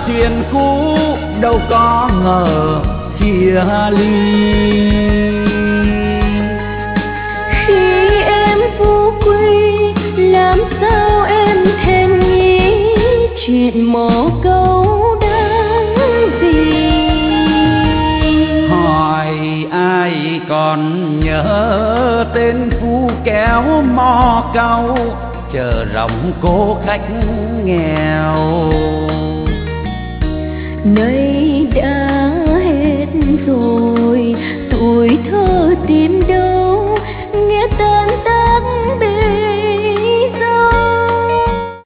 chuyện cũ đâu có ngờ chia ly. Khi em vô quê làm sao em thèm nghĩ chuyện mồ câu đáng gì. Hỏi ai còn nhớ tên phu kéo mò câu chờ rộng cô khách nghèo. Nơi đã